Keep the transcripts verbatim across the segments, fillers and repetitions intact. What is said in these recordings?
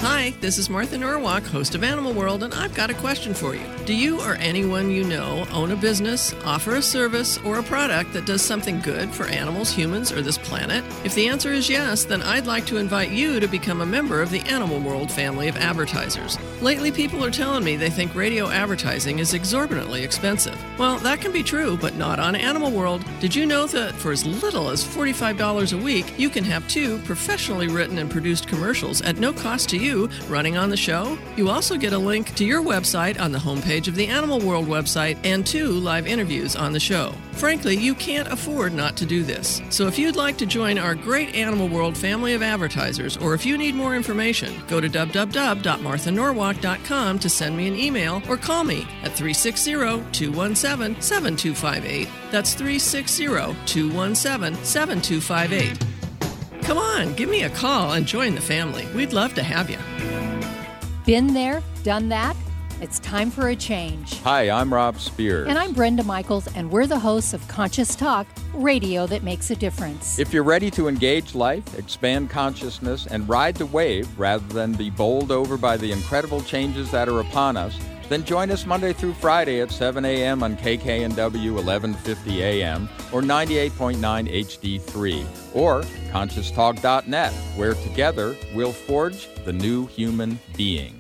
Hi, this is Martha Norwalk, host of Animal World, and I've got a question for you. Do you or anyone you know own a business, offer a service, or a product that does something good for animals, humans, or this planet? If the answer is yes, then I'd like to invite you to become a member of the Animal World family of advertisers. Lately, people are telling me they think radio advertising is exorbitantly expensive. Well, that can be true, but not on Animal World. Did you know that for as little as forty-five dollars a week, you can have two professionally written and produced commercials at no cost to you running on the show? You also get a link to your website on the homepage of the Animal World website and two live interviews on the show. Frankly, you can't afford not to do this. So if you'd like to join our great Animal World family of advertisers, or if you need more information, go to w w w dot martha norwalk dot com to send me an email or call me at three six zero, two one seven, seven two five eight. That's three six zero, two one seven, seven two five eight. Come on, give me a call and join the family. We'd love to have you. Been there, done that? It's time for a change. Hi, I'm Rob Spears. And I'm Brenda Michaels, and we're the hosts of Conscious Talk, radio that makes a difference. If you're ready to engage life, expand consciousness, and ride the wave rather than be bowled over by the incredible changes that are upon us, then join us Monday through Friday at seven a.m. on K K N W eleven fifty A M or ninety-eight point nine H D three or conscious talk dot net, where together we'll forge the new human being.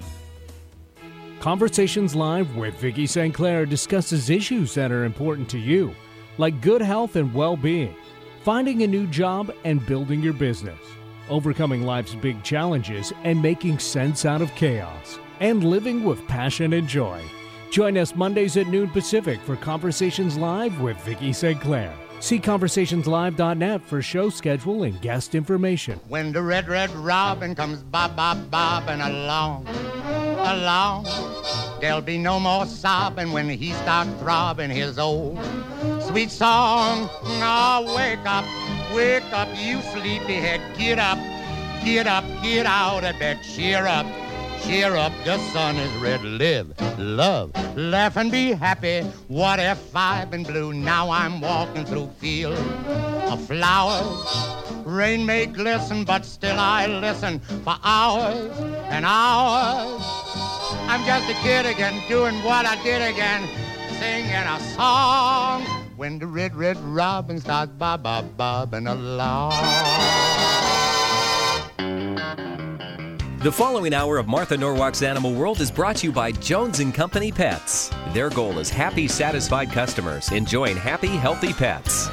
Conversations Live with Vicki Saint Clair discusses issues that are important to you, like good health and well-being, finding a new job and building your business, overcoming life's big challenges and making sense out of chaos, and living with passion and joy. Join us Mondays at noon Pacific for Conversations Live with Vicki Saint Clair. See conversations live dot net for show schedule and guest information. When the red, red robin comes bob, bob, bobbing along, along, there'll be no more sobbing when he starts throbbing his old sweet song. Oh, wake up, wake up, you sleepyhead, get up, get up, get out of bed, cheer up. Cheer up, the sun is red. Live, love, laugh and be happy. What if I've been blue? Now I'm walking through fields of flowers. Rain may glisten, but still I listen for hours and hours. I'm just a kid again, doing what I did again, singing a song. When the red, red robin starts bob, bob, bobbing along. The following hour of Martha Norwalk's Animal World is brought to you by Jones and Company Pets. Their goal is happy, satisfied customers enjoying happy, healthy pets.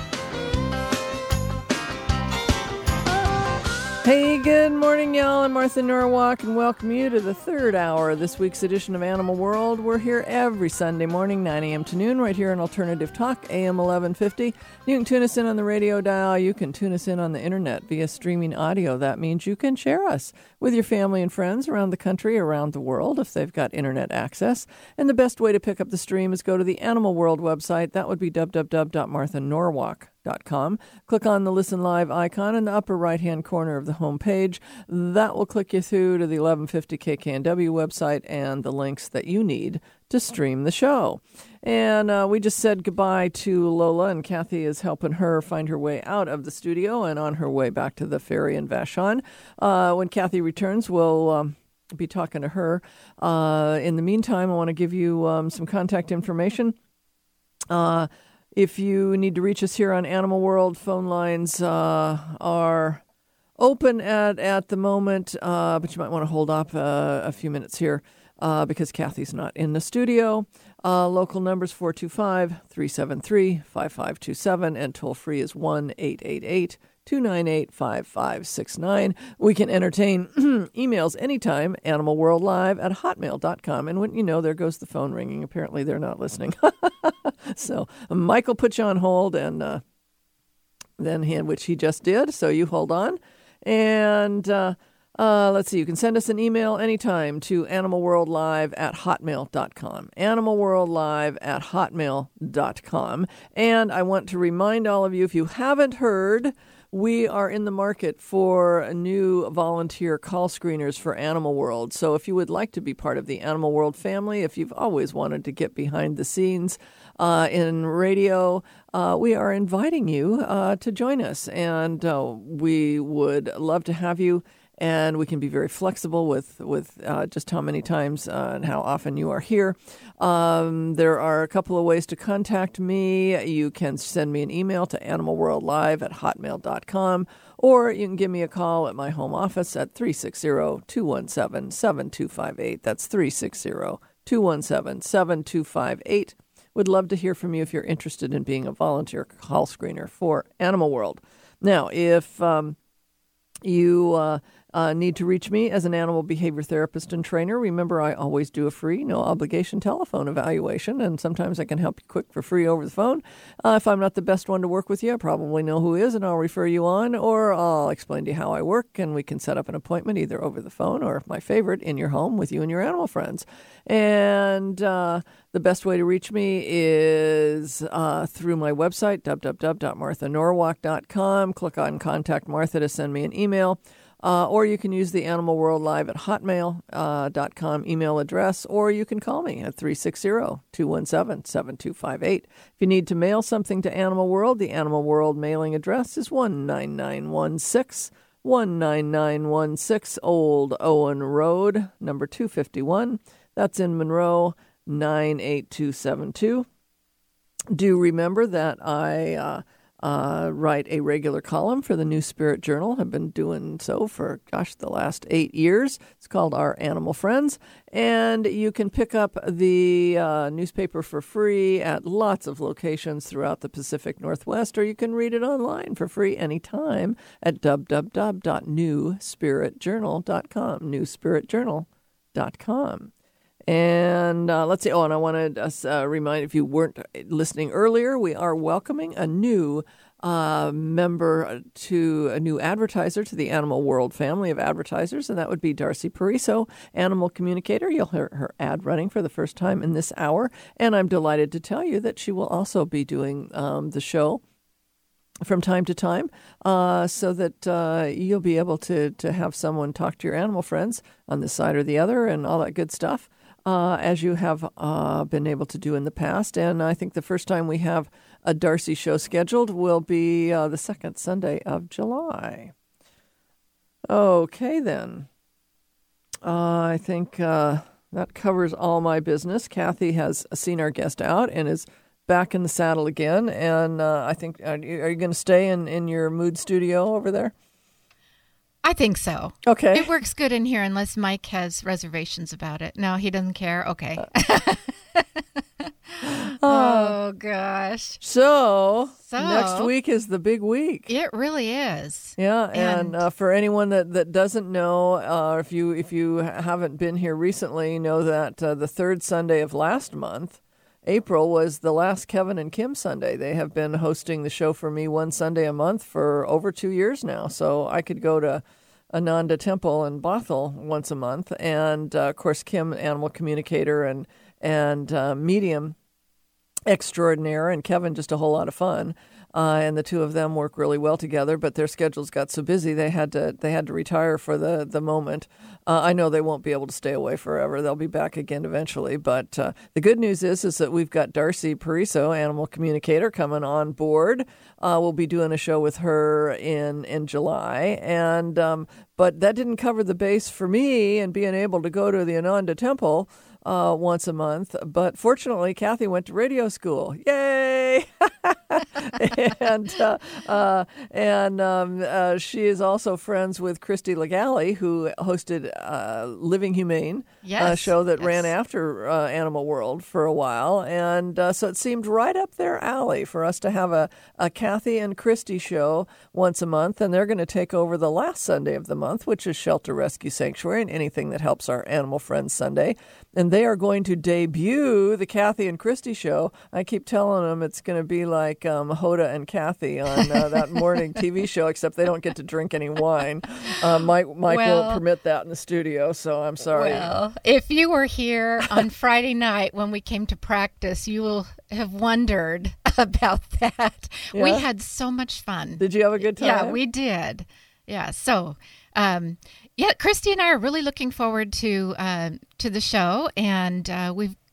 Hey, good morning, y'all. I'm Martha Norwalk, and welcome you to the third hour of this week's edition of Animal World. We're here every Sunday morning, nine a.m. to noon, right here on Alternative Talk, A M eleven fifty. You can tune us in on the radio dial. You can tune us in on the internet via streaming audio. That means you can share us with your family and friends around the country, around the world, if they've got internet access. And the best way to pick up the stream is go to the Animal World website. That would be w w w dot martha norwalk dot com. Click on the Listen Live icon in the upper right-hand corner of the home page. That will click you through to the eleven fifty K K N W website and the links that you need to stream the show. And uh, we just said goodbye to Lola, and Kathy is helping her find her way out of the studio and on her way back to the ferry in Vashon. Uh, when Kathy returns, we'll um, be talking to her. Uh, in the meantime, I want to give you um, some contact information. Uh, If you need to reach us here on Animal World, phone lines uh, are open at, at the moment, uh, but you might want to hold up uh, a few minutes here uh, because Kathy's not in the studio. Uh, local numbers four two five, three seven three, five five two seven, and toll-free is one eight eight eight, two nine eight, five five six nine. We can entertain emails anytime, animalworldlive at hotmail dot com. And wouldn't you know, there goes the phone ringing. Apparently they're not listening. So Michael put you on hold, and uh, then he, which he just did. So you hold on. And uh, uh, let's see, you can send us an email anytime to animalworldlive at hotmail dot com. animalworldlive at hotmail dot com. And I want to remind all of you, if you haven't heard, we are in the market for new volunteer call screeners for Animal World. So if you would like to be part of the Animal World family, if you've always wanted to get behind the scenes uh, in radio, uh, we are inviting you uh, to join us. And uh, we would love to have you. and we can be very flexible with, with uh, just how many times uh, and how often you are here. Um, there are a couple of ways to contact me. You can send me an email to animalworldlive at hotmail dot com, or you can give me a call at my home office at three six zero, two one seven, seven two five eight. That's three six zero, two one seven, seven two five eight. Would love to hear from you if you're interested in being a volunteer call screener for Animal World. Now, if um, you uh, uh, need to reach me as an animal behavior therapist and trainer, remember I always do a free, no obligation telephone evaluation, and sometimes I can help you quick for free over the phone. Uh, if I'm not the best one to work with you, I probably know who is, and I'll refer you on, or I'll explain to you how I work, and we can set up an appointment either over the phone or, my favorite, in your home with you and your animal friends. And uh, the best way to reach me is uh, through my website, w w w dot martha norwalk dot com. Click on Contact Martha to send me an email. Uh, or you can use the Animal World Live at hotmail dot com email address, or you can call me at three six zero, two one seven, seven two five eight. If you need to mail something to Animal World, the Animal World mailing address is one nine nine one six, one nine nine one six Old Owen Road, number two fifty-one. That's in Monroe, nine eight two seven two. Do remember that I uh, uh, write a regular column for the New Spirit Journal. I've been doing so for, gosh, the last eight years. It's called Our Animal Friends. And you can pick up the uh, newspaper for free at lots of locations throughout the Pacific Northwest, or you can read it online for free anytime at w w w dot new spirit journal dot com, new spirit journal dot com. And uh, let's see. Oh, and I want to uh, remind, if you weren't listening earlier, we are welcoming a new uh, member to a new advertiser to the Animal World family of advertisers, and that would be Darcy Pariso, animal communicator. You'll hear her ad running for the first time in this hour, and I'm delighted to tell you that she will also be doing um, the show from time to time, uh, so that uh, you'll be able to to have someone talk to your animal friends on this side or the other and all that good stuff. Uh, as you have uh, been able to do in the past. And I think the first time we have a Darcy show scheduled will be uh, the second Sunday of July. Okay, then. Uh, I think uh, that covers all my business. Kathy has seen our guest out and is back in the saddle again. And uh, I think, are you, are you going to stay in, in your mood studio over there? I think so. Okay. It works good in here unless Mike has reservations about it. No, he doesn't care. Okay. Oh, gosh. So, so, next week is the big week. It really is. Yeah, and, and uh, for anyone that, that doesn't know, uh, if you if you haven't been here recently, know that uh, the third Sunday of last month, April, was the last Kevin and Kim Sunday. They have been hosting the show for me one Sunday a month for over two years now. So I could go to Ananda Temple in Bothell once a month. And, uh, of course, Kim, animal communicator and, and uh, medium extraordinaire, and Kevin, just a whole lot of fun. Uh, and the two of them work really well together, but their schedules got so busy they had to they had to retire for the the moment. Uh, I know they won't be able to stay away forever; they'll be back again eventually. But uh, the good news is is that we've got Darcy Pariso, animal communicator, coming on board. Uh, we'll be doing a show with her in in July, and um, but that didn't cover the base for me and being able to go to the Ananda Temple uh, once a month. But fortunately, Kathy went to radio school. Yay! and uh, uh, and um, uh, she is also friends with Christy Legale, who hosted uh, Living Humane, yes, a show that yes. ran after uh, Animal World for a while. And uh, so it seemed right up their alley for us to have a, a Kathy and Christy show once a month. And they're going to take over the last Sunday of the month, which is Shelter Rescue Sanctuary and anything that helps our animal friends Sunday. And they are going to debut the Kathy and Christy show. I keep telling them it's going to be like um, Hoda and Kathy on uh, that morning T V show, except they don't get to drink any wine. Uh, Mike, Mike well, won't permit that in the studio, so I'm sorry. Well, if you were here on Friday night when we came to practice, you will have wondered about that. Yeah? We had so much fun. Did you have a good time? Yeah, we did. Yeah, so... Um, yeah, Christy and I are really looking forward to uh, to the show, and uh, we've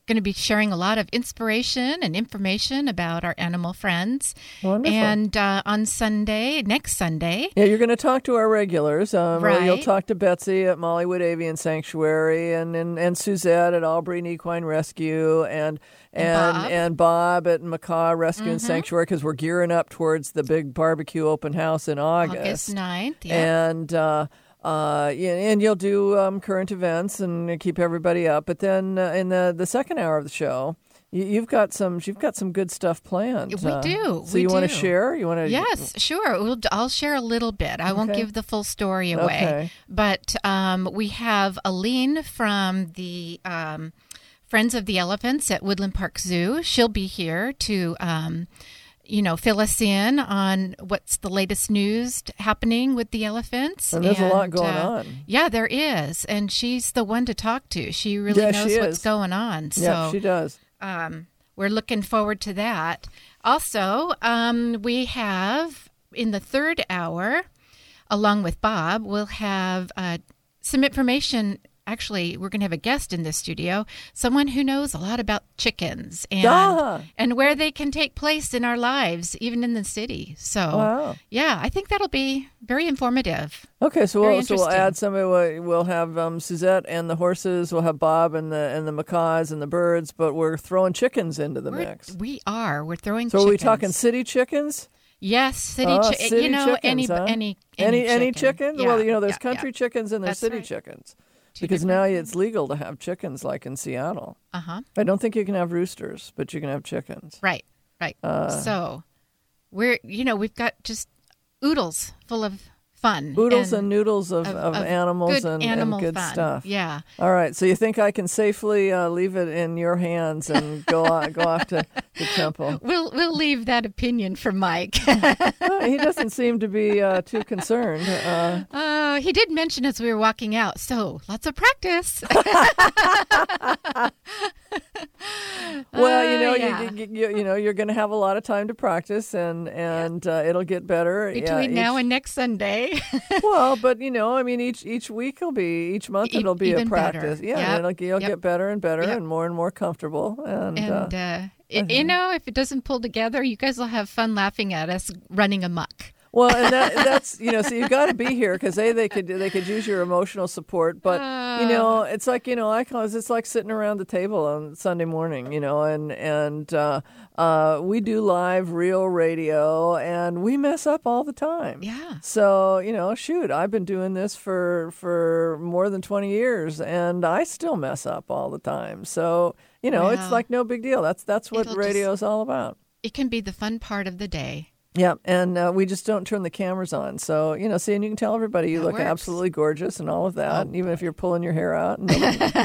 going to be sharing a lot of inspiration and information about our animal friends. Wonderful. And uh, on Sunday, next Sunday. Yeah, you're going to talk to our regulars. Um, Right. You'll talk to Betsy at Mollywood Avian Sanctuary and, and, and Suzette at Albury Equine Rescue and and And Bob. and Bob at Macaw Rescue Mm-hmm. and Sanctuary, because we're gearing up towards the big barbecue open house in August. August ninth, yeah. And uh, uh, yeah, and you'll do um, current events and keep everybody up. But then uh, in the, the second hour of the show, you, you've got some you've got some good stuff planned. We Uh, do. So we you want to do. share? You want to? Yes, sure. We'll, I'll share a little bit. I won't Okay. give the full story away. Okay. But um, we have Aline from the um, Friends of the Elephants at Woodland Park Zoo. She'll be here to, um, you know, fill us in on what's the latest news happening with the elephants. And there's a lot going uh, on. Yeah, there is. And she's the one to talk to. She really Yeah, knows she what's is. going on. So Yeah, she does. um, we're looking forward to that. Also, um, we have in the third hour, along with Bob, we'll have uh, some information. Actually, we're going to have a guest in the studio, someone who knows a lot about chickens and Ah. and where they can take place in our lives, even in the city. So, Wow. yeah, I think that'll be very informative. Okay, so Very we'll so we'll interesting. add somebody. We'll, we'll have um, Suzette and the horses. We'll have Bob and the and the macaws and the birds. But we're throwing chickens into the We're, mix. we are. We're throwing. So are we chickens. talking city chickens? Yes, city. Oh, chi- city you know, chickens, any, huh? any Any any any chicken. chicken? Yeah, Well, you know, there's yeah, country yeah. chickens and there's That's city right. chickens. Two Because different now ones. it's legal to have chickens like in Seattle. Uh huh. I don't think you can have roosters, but you can have chickens. Right, right. Uh, so we're, you know, we've got just oodles full of fun. Oodles and, noodles of, of- of, of animals good and, animal and good fun. stuff. Yeah. All right, so you think I can safely uh, leave it in your hands and go on, go off to the temple? We'll we'll leave that opinion for Mike. Well, he doesn't seem to be uh, too concerned. Uh, uh, he did mention as we were walking out, so lots of practice. well, you know, Uh, yeah. you, you, you, you know, you're going to have a lot of time to practice, and and uh, it'll get better Between yeah, now each- and next Sunday. Well, but you know, I mean, each each week will be each month E- it'll be a even better. practice. Yeah, Yep. and it'll you'll Yep. get better and better Yep. and more and more comfortable. And, and, uh, uh, y- you know, if it doesn't pull together, you guys will have fun laughing at us running amok. well, and that, that's you know, so you got to be here because a they could they could use your emotional support, but you know, it's like you know, I call it, it's like sitting around the table on Sunday morning, you know, and and uh, uh, we do live real radio, and we mess up all the time. Yeah. So you know, shoot, I've been doing this for for more than twenty years, and I still mess up all the time. So you know, it's Well, like no big deal. That's that's what it'll radio is all about. It can be the fun part of the day. Yeah, and uh, we just don't turn the cameras on. So, you know, see, and you can tell everybody you That look works. absolutely gorgeous and all of that, Oh, even if you're pulling your hair out. And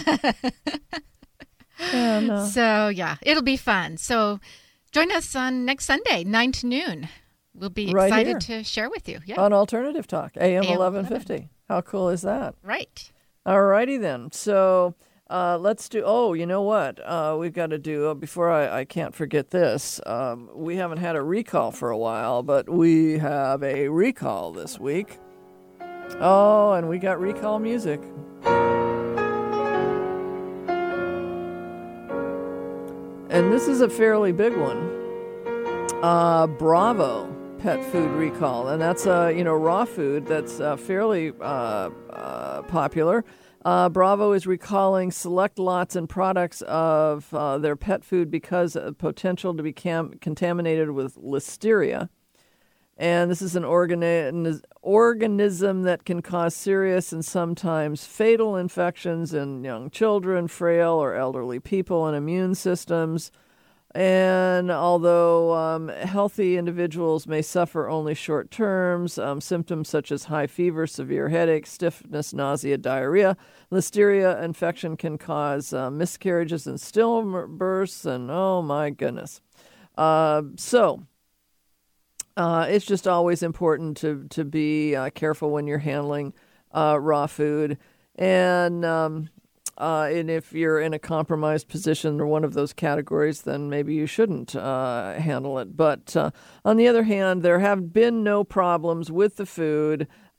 and, uh, So, yeah, it'll be fun. So, join us on next Sunday, nine to noon. We'll be Right excited here. to share with you. Yeah. on Alternative Talk, A M A M eleven fifty. How cool is that? Right. All righty then. So uh, let's do, oh, you know what? Uh, we've got to do, uh, before I, I can't forget this, um, we haven't had a recall for a while, but we have a recall this week. Oh, and we got recall music. And this is a fairly big one. Uh, Bravo pet food recall, and that's uh, you know raw food that's uh, fairly uh, uh, popular. Uh, Bravo is recalling select lots and products of uh, their pet food because of potential to be cam- contaminated with listeria. And this is an organi- organism that can cause serious and sometimes fatal infections in young children, frail or elderly people, and immune systems. And although um, healthy individuals may suffer only short terms, um, symptoms such as high fever, severe headache, stiffness, nausea, diarrhea, listeria infection can cause uh, miscarriages and stillbirths, and oh my goodness. Uh, so uh, it's just always important to, to be uh, careful when you're handling uh, raw food. And... Um, Uh, and if you're in a compromised position or one of those categories, then maybe you shouldn't uh, handle it. But uh, on the other hand, there have been no problems with the food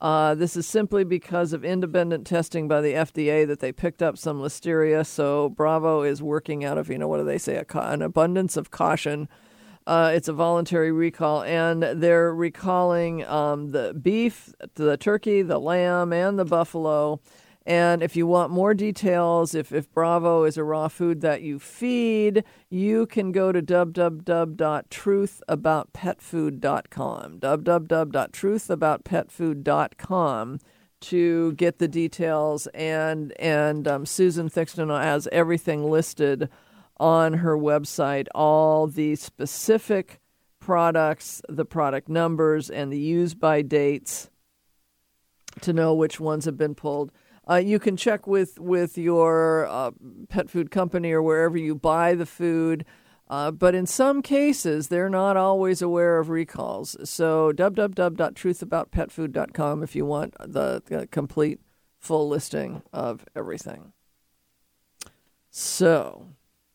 Uh, this is simply because of independent testing by the F D A that they picked up some listeria. So Bravo is working out of, you know, what do they say, a, an abundance of caution. Uh, it's a voluntary recall, and they're recalling um, the beef, the turkey, the lamb, and the buffalo. And if you want more details, if, if Bravo is a raw food that you feed, you can go to w w w dot truth about pet food dot com, w w w dot truth about pet food dot com to get the details. And, and um, Susan Thixton has everything listed on her website, all the specific products, the product numbers, and the use-by dates to know which ones have been pulled. Uh, you can check with, with your uh, pet food company or wherever you buy the food, uh, but in some cases, they're not always aware of recalls. So w w w dot truth about pet food dot com if you want the, the complete full listing of everything. So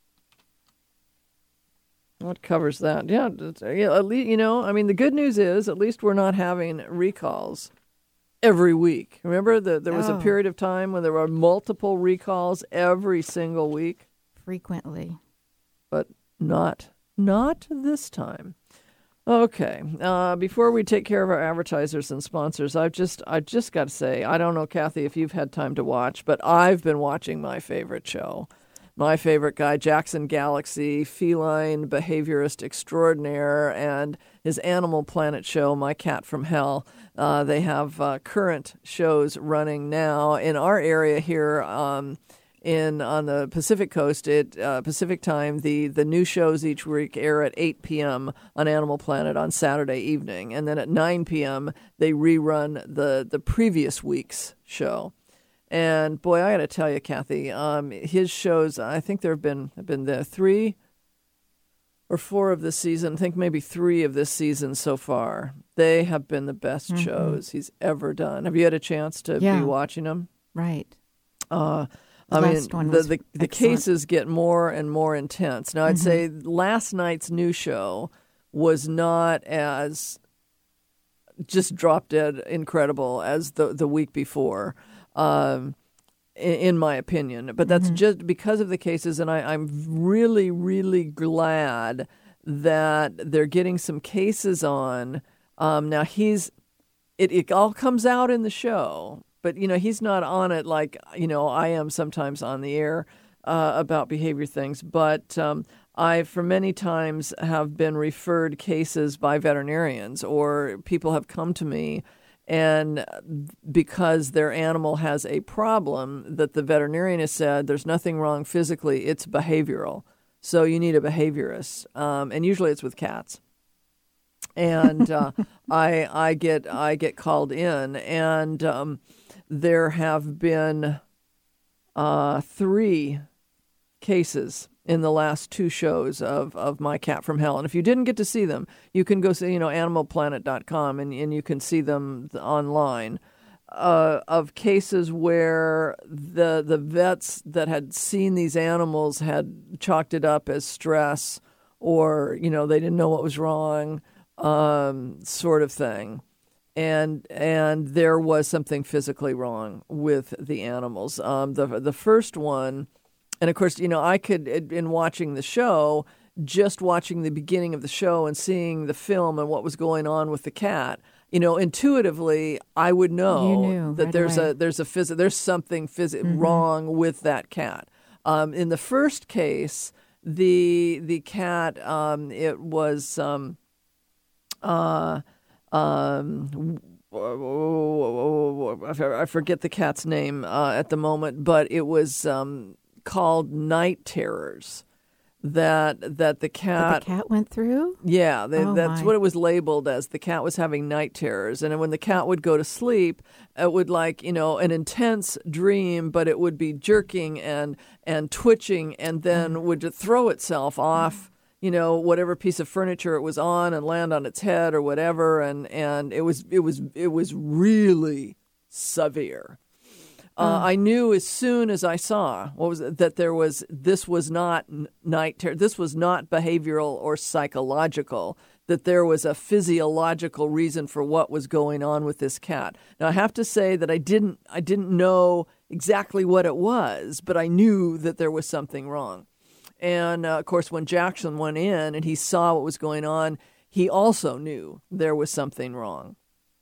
what covers that? Yeah, yeah. At least, you know, I mean, the good news is at least we're not having recalls every week. Remember that there was oh. a period of time when there were multiple recalls every single week? Frequently. But not, not this time. Okay. Uh, before we take care of our advertisers and sponsors, I've just, I just got to say, I don't know, Kathy, if you've had time to watch, but I've been watching my favorite show. My favorite guy, Jackson Galaxy, feline behaviorist extraordinaire, and his Animal Planet show, My Cat from Hell. Uh, they have uh, current shows running now in our area here um, in on the Pacific Coast. At uh, Pacific time, the the new shows each week air at eight p.m. on Animal Planet on Saturday evening, and then at nine p.m. they rerun the the previous week's show. And boy, I got to tell you, Kathy, um, his shows, I think there have been, have been the three or four of this season, I think maybe three of this season so far. They have been the best mm-hmm. shows he's ever done. Have you had a chance to yeah. be watching them? Right. Uh, I mean, the, the, the cases get more and more intense. Now, I'd mm-hmm. say last night's new show was not as just drop dead incredible as the, the week before. Um, in, in my opinion, but that's mm-hmm. just because of the cases, and I, I'm really, really glad that they're getting some cases on. Um, now he's, it, it all comes out in the show, but you know he's not on it like you know I am sometimes on the air uh, about behavior things. But um, I, for many times, have been referred cases by veterinarians, or people have come to me. And because their animal has a problem that the veterinarian has said there's nothing wrong physically, it's behavioral. So you need a behaviorist, um, and usually it's with cats. And uh, I I get I get called in, and um, there have been uh, three cases in the last two shows of, of My Cat from Hell. And if you didn't get to see them, you can go see, you know, animal planet dot com and, and you can see them online uh, of cases where the the vets that had seen these animals had chalked it up as stress, or, you know, they didn't know what was wrong, um, sort of thing. And and there was something physically wrong with the animals. Um, the the first one, and of course, you know, I could, in watching the show, just watching the beginning of the show and seeing the film and what was going on with the cat, you know, intuitively, I would know knew, that right there's away. a there's a phys- there's something phys- mm-hmm. wrong with that cat. Um, in the first case, the the cat, um, it was um, uh, um, I forget the cat's name uh, at the moment, but it was um, called night terrors. That that the cat that the cat went through? Yeah, they, oh that's my. what it was labeled as. The cat was having night terrors, and when the cat would go to sleep, it would like you know an intense dream, but it would be jerking and and twitching, and then mm. would throw itself off, you know, whatever piece of furniture it was on, and land on its head or whatever, and and it was it was it was really severe. Uh, I knew as soon as I saw what was it, that there was this was not night terror. This was not behavioral or psychological. that there was a physiological reason for what was going on with this cat. Now, I have to say that I didn't I didn't know exactly what it was, but I knew that there was something wrong. And, uh, of course, when Jackson went in and he saw what was going on, he also knew there was something wrong.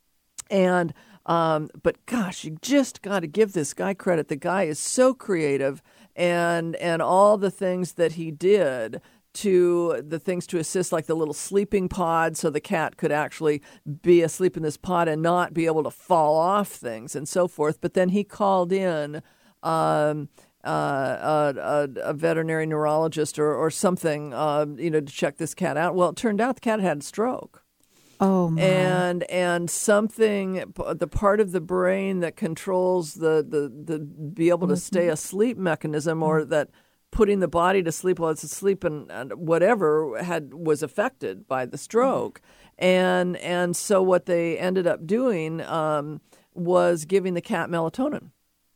And um, but gosh, you just got to give this guy credit. The guy is so creative, and and all the things that he did to the things to assist, like the little sleeping pod, so the cat could actually be asleep in this pod and not be able to fall off things and so forth. But then he called in um, uh, a, a, a veterinary neurologist or or something, uh, you know, to check this cat out. Well, it turned out the cat had a stroke. Oh, my. And and something, the part of the brain that controls the, the, the be able to stay asleep mechanism, or that putting the body to sleep while it's asleep and, and whatever, had was affected by the stroke. And and so what they ended up doing um, was giving the cat melatonin.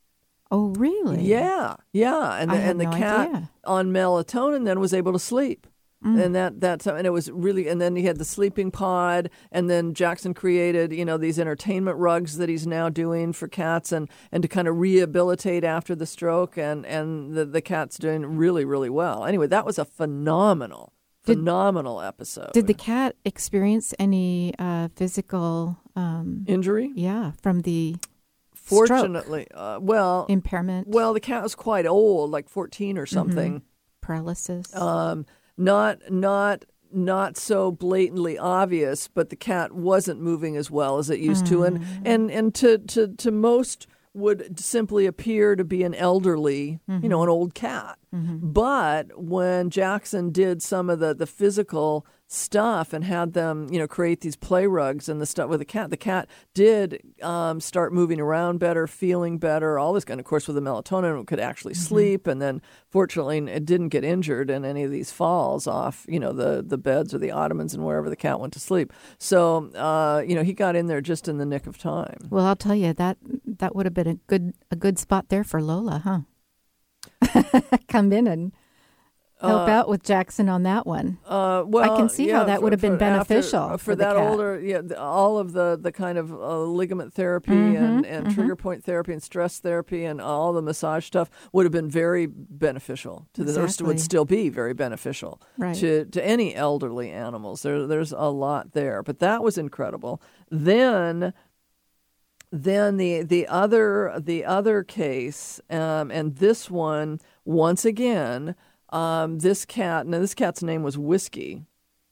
Oh, really? Yeah, yeah. And I the, had and the no cat idea. on melatonin then was able to sleep. And that that's and it was really and then he had the sleeping pod, and then Jackson created, you know, these entertainment rugs that he's now doing for cats, and, and to kind of rehabilitate after the stroke, and and the, the cat's doing really, really well. Anyway, that was a phenomenal Did- phenomenal episode. Did the cat experience any uh, physical, um, injury? yeah, from the Fortunately, uh, well, impairment, well, the cat was quite old, like fourteen or something. paralysis? Um, not not not so blatantly obvious, but the cat wasn't moving as well as it used to, and and and to to to most would simply appear to be an elderly, you know, an old cat. But when Jackson did some of the the physical stuff and had them, you know, create these play rugs and the stuff with the cat, the cat did um, start moving around better, feeling better, all this kind of, of course, with the melatonin, it could actually mm-hmm. sleep. And then fortunately it didn't get injured in any of these falls off, you know, the, the beds or the ottomans and wherever the cat went to sleep. So, uh, you know, he got in there just in the nick of time. Well, I'll tell you, that that would have been a good a good spot there for Lola, huh? Come in and help uh, out with Jackson on that one. Uh, well, I can see yeah, how that for, would have been for beneficial after, for, for the that cat. older. Yeah, the, all of the, the kind of uh, ligament therapy mm-hmm, and, and mm-hmm. trigger point therapy and stress therapy and all the massage stuff would have been very beneficial to the. Exactly. Or would still be very beneficial right. to to any elderly animals. There, there's a lot there, but that was incredible. Then. Then the the other the other case, um, and this one once again, um, this cat. Now this cat's name was Whiskey,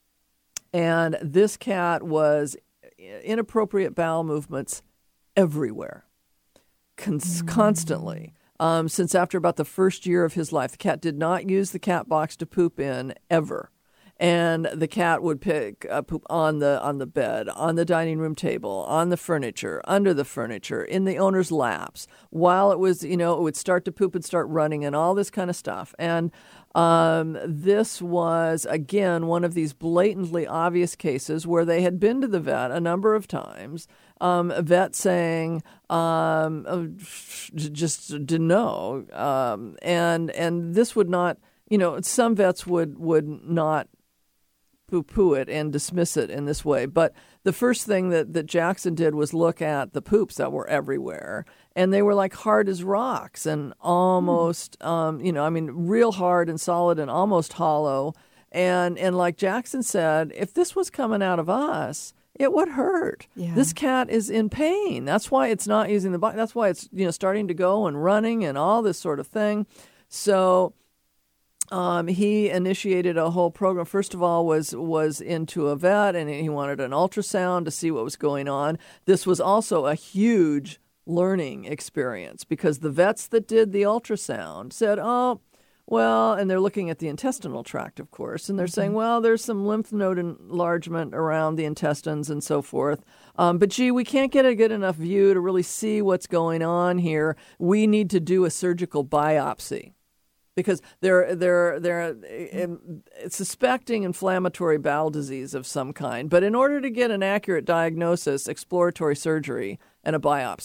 and this cat was inappropriate bowel movements everywhere, Cons- mm. constantly. Um, since after about the first year of his life, the cat did not use the cat box to poop in ever. And the cat would pick uh, poop on the on the bed, on the dining room table, on the furniture, under the furniture, in the owner's laps. While it was, you know, it would start to poop and start running and all this kind of stuff. And um, this was, again, one of these blatantly obvious cases where they had been to the vet a number of times. Um, a vet saying, um, uh, just didn't know. Um, and and this would not, you know, some vets would, would not poo-poo it and dismiss it in this way. But the first thing that, that Jackson did was look at the poops that were everywhere. And they were like hard as rocks and almost, mm. um, you know, I mean, real hard and solid and almost hollow. And and like Jackson said, if this was coming out of us, it would hurt. Yeah. This cat is in pain. That's why it's not using the body. That's why it's, you know, starting to go and running and all this sort of thing. So Um, he initiated a whole program. First of all, was was into a vet, and he wanted an ultrasound to see what was going on. This was also a huge learning experience because the vets that did the ultrasound said, "Oh, well," and they're looking at the intestinal tract, of course, and they're mm-hmm. saying, "Well, there's some lymph node enlargement around the intestines and so forth. Um, but gee, we can't get a good enough view to really see what's going on here. We need to do a surgical biopsy." Because they're they're they're in, suspecting inflammatory bowel disease of some kind, but in order to get an accurate diagnosis, exploratory surgery and a biopsy.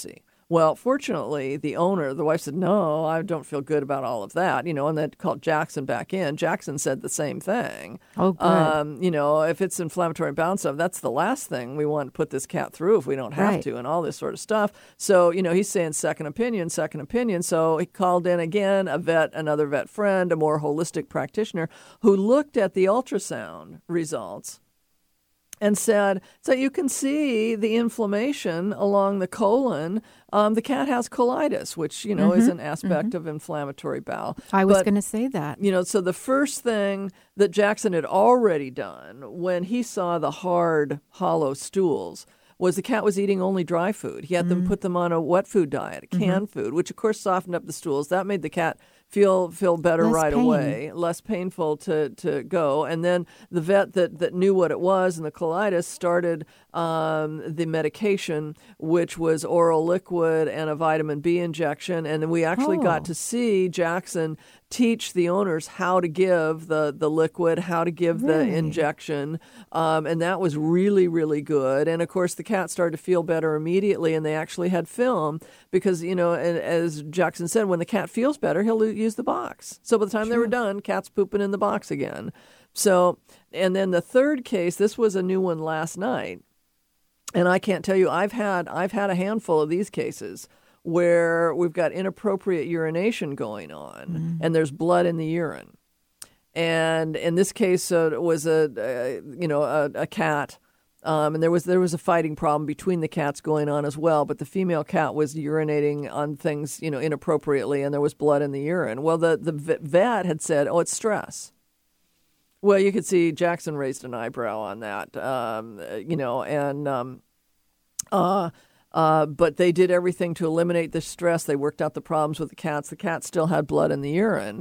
Well, fortunately, the owner, the wife said, no, I don't feel good about all of that, you know, and then called Jackson back in. Jackson said the same thing. Oh, good. Um, you know, if it's inflammatory bowel stuff, that's the last thing we want to put this cat through if we don't have Right. to, and all this sort of stuff. So, you know, he's saying second opinion, second opinion. So he called in again a vet, another vet friend, a more holistic practitioner who looked at the ultrasound results and said, so you can see the inflammation along the colon. Um, the cat has colitis, which, you know, Mm-hmm, is an aspect mm-hmm. of inflammatory bowel. I was But, going to say that. You know, so the first thing that Jackson had already done when he saw the hard, hollow stools was the cat was eating only dry food. He had Mm-hmm. them put them on a wet food diet, a canned mm-hmm. food, which, of course, softened up the stools. That made the cat feel feel better Less right pain. away, less painful to, to go. And then the vet that, that knew what it was and the colitis started um, the medication, which was oral liquid and a vitamin B injection. And then we actually Oh. got to see Jackson teach the owners how to give the, the liquid, how to give Really? the injection. Um, and that was really, really good. And, of course, the cat started to feel better immediately, and they actually had film because, you know, and as Jackson said, when the cat feels better, he'll use the box. So by the time Sure. they were done, cat's pooping in the box again. So, and then the third case, this was a new one last night. And I can't tell you, I've had I've had a handful of these cases where we've got inappropriate urination going on, mm. and there's blood in the urine. And in this case, uh, it was a, a you know a, a cat, um, and there was there was a fighting problem between the cats going on as well. But the female cat was urinating on things you know inappropriately, and there was blood in the urine. Well, the the vet had said, "Oh, it's stress." Well, you could see Jackson raised an eyebrow on that, um, you know, and um, uh. Uh, but they did everything to eliminate the stress. They worked out the problems with the cats. The cats still had blood in the urine.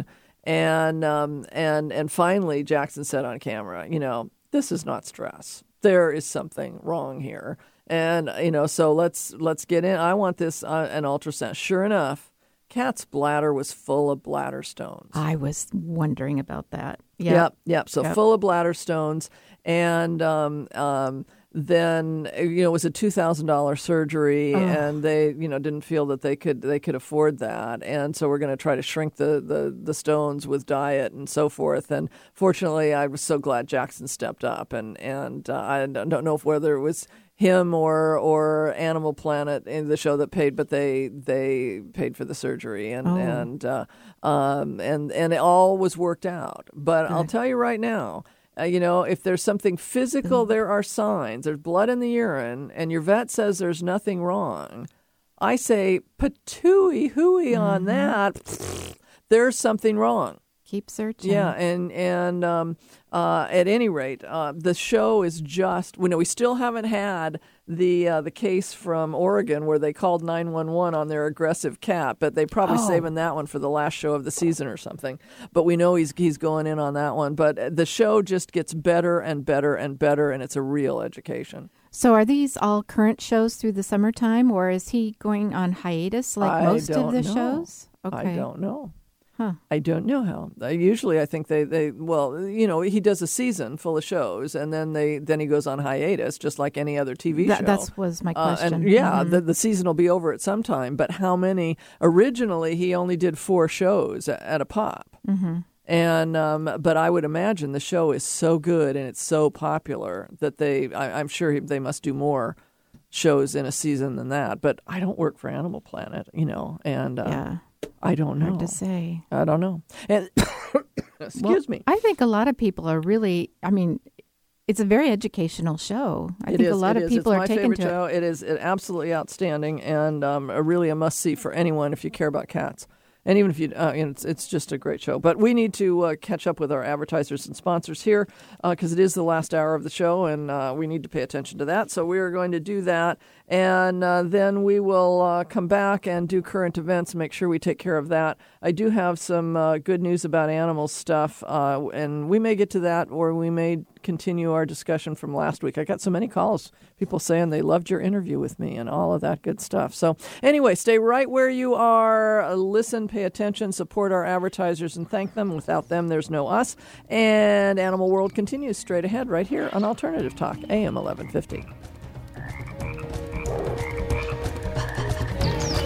And um, and and finally, Jackson said on camera, you know, this is not stress. There is something wrong here. And, you know, so let's let's get in. I want this uh, an ultrasound. Sure enough, cat's bladder was full of bladder stones. I was wondering about that. Yep, Yep, yep. So yep. full of bladder stones. And um, um, then, you know, it was a two thousand dollars surgery, Oh. and they, you know, didn't feel that they could they could afford that. And so we're going to try to shrink the, the, the stones with diet and so forth. And fortunately, I was so glad Jackson stepped up. And, and uh, I don't know if whether it was him or or Animal Planet in the show that paid, but they they paid for the surgery, and Oh. and uh, um and and it all was worked out. But I'll tell you right now, uh, you know, if there's something physical, there are signs. There's blood in the urine, and your vet says there's nothing wrong. I say patooey hooey mm-hmm. on that. There's something wrong. Keep searching. Yeah, and and um, uh, at any rate, uh, the show is just. We know we still haven't had the uh, the case from Oregon where they called nine one one on their aggressive cat, but they probably Oh. saving that one for the last show of the season or something. But we know he's he's going in on that one. But the show just gets better and better and better, and it's a real education. So are these all current shows through the summertime, or is he going on hiatus like I most of don't the know. shows? I don't know. Huh. I don't know how. Uh, usually, I think they, they well, you know, he does a season full of shows, and then they then he goes on hiatus, just like any other T V That, show. That was my Uh, question. and yeah, Mhm. the, the season will be over at some time. But how many? Originally, he only did four shows at, at a pop. Mm-hmm. And um, but I would imagine the show is so good and it's so popular that they, I, I'm sure they must do more shows in a season than that. But I don't work for Animal Planet, you know, and uh, yeah. I don't know. Hard to say. I don't know. And excuse Well, me. I think a lot of people are really, I mean, it's a very educational show. I It think is, a lot it of is. people it's are my taken favorite to show. it. It is absolutely outstanding and um, a really a must see for anyone if you care about cats. And even if you, uh, you know, it's, it's just a great show. But we need to uh, catch up with our advertisers and sponsors here because uh, it is the last hour of the show, and uh, we need to pay attention to that. So we are going to do that, and uh, then we will uh, come back and do current events and make sure we take care of that. I do have some uh, good news about animal stuff, uh, and we may get to that, or we may continue our discussion from last week. I got so many calls, people saying they loved your interview with me and all of that good stuff. So anyway, stay right where you are, listen, pay attention, support our advertisers, and thank them. Without them, there's no us. And Animal World continues straight ahead right here on Alternative Talk, A M eleven fifty.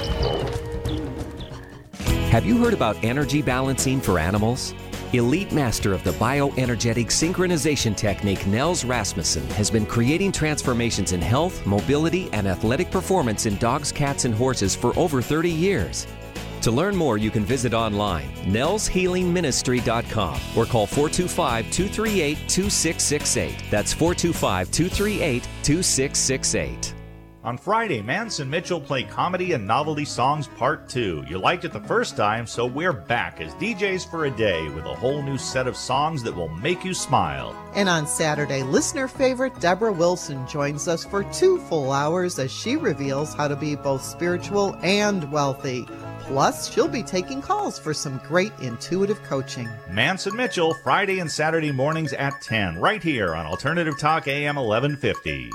Have you heard about energy balancing for animals? Elite master of the bioenergetic synchronization technique, Nels Rasmussen, has been creating transformations in health, mobility, and athletic performance in dogs, cats, and horses for over thirty years. To learn more, you can visit online, nels healing ministry dot com, or call four two five, two three eight, two six six eight. That's four two five, two three eight, two six six eight. On Friday, Mance and Mitchell play Comedy and Novelty Songs Part two. You liked it the first time, so we're back as D Js for a day with a whole new set of songs that will make you smile. And on Saturday, listener favorite Deborah Wilson joins us for two full hours as she reveals how to be both spiritual and wealthy. Plus, she'll be taking calls for some great intuitive coaching. Mance and Mitchell, Friday and Saturday mornings at ten, right here on Alternative Talk A M eleven fifty.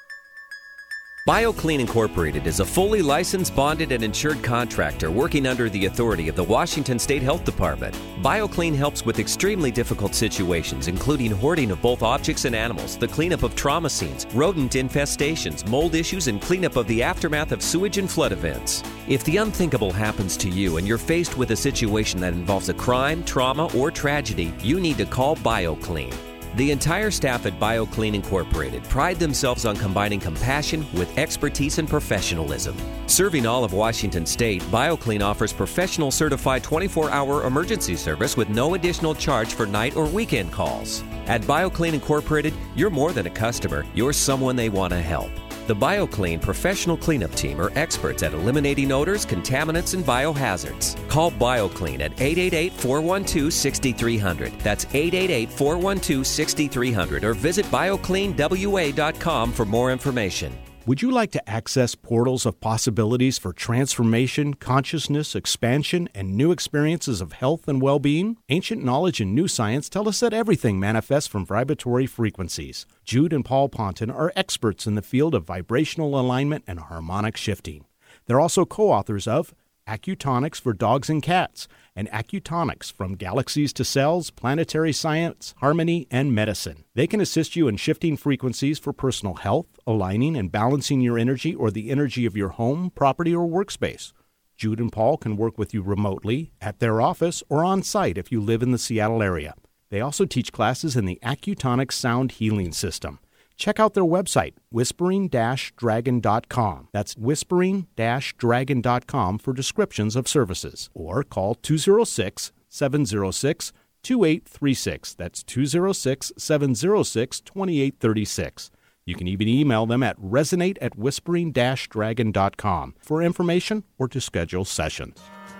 BioClean Incorporated is a fully licensed, bonded, and insured contractor working under the authority of the Washington State Health Department. BioClean helps with extremely difficult situations, including hoarding of both objects and animals, the cleanup of trauma scenes, rodent infestations, mold issues, and cleanup of the aftermath of sewage and flood events. If the unthinkable happens to you and you're faced with a situation that involves a crime, trauma, or tragedy, you need to call BioClean. The entire staff at BioClean Incorporated pride themselves on combining compassion with expertise and professionalism. Serving all of Washington State, BioClean offers professional certified twenty-four hour emergency service with no additional charge for night or weekend calls. At BioClean Incorporated, you're more than a customer, you're someone they want to help. The BioClean professional cleanup team are experts at eliminating odors, contaminants, and biohazards. Call BioClean at eight eight eight, four one two, six three zero zero. That's eight eight eight, four one two, six three zero zero, or visit bio clean w a dot com for more information. Would you like to access portals of possibilities for transformation, consciousness, expansion, and new experiences of health and well-being? Ancient knowledge and new science tell us that everything manifests from vibratory frequencies. Jude and Paul Ponton are experts in the field of vibrational alignment and harmonic shifting. They're also co-authors of Acutonics for Dogs and Cats and Acutonics from Galaxies to Cells, Planetary Science, Harmony, and Medicine. They can assist you in shifting frequencies for personal health, aligning and balancing your energy or the energy of your home, property, or workspace. Jude and Paul can work with you remotely, at their office, or on site if you live in the Seattle area. They also teach classes in the Acutonics Sound Healing System. Check out their website, whispering dash dragon dot com. That's whispering dash dragon dot com for descriptions of services. Or call two oh six, seven oh six, two eight three six. That's two oh six, seven oh six, two eight three six. You can even email them at resonate at whispering dash dragon dot com for information or to schedule sessions.